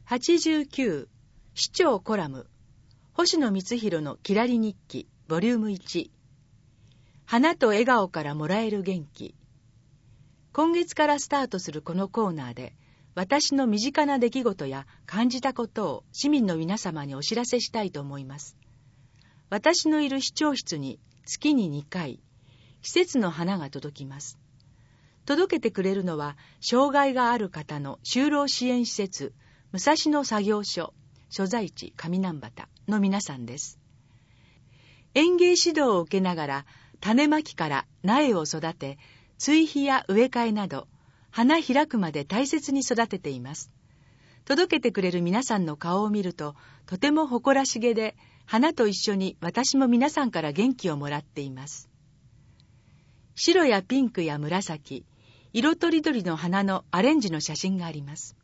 89市長コラム星野光弘のきらり日記ボリューム1花と笑顔からもらえる元気。今月からスタートするこのコーナーで私の身近な出来事や感じたことを市民の皆様にお知らせしたいと思います。私のいる市長室に月に2回季節の花が届きます。届けてくれるのは障害がある方の就労支援施設武蔵野作業所所在地上南畑の皆さんです。園芸指導を受けながら種まきから苗を育て追肥や植え替えなど花開くまで大切に育てています。届けてくれる皆さんの顔を見るととても誇らしげで、花と一緒に私も皆さんから元気をもらっています。白やピンクや紫、色とりどりの花のアレンジの写真があります。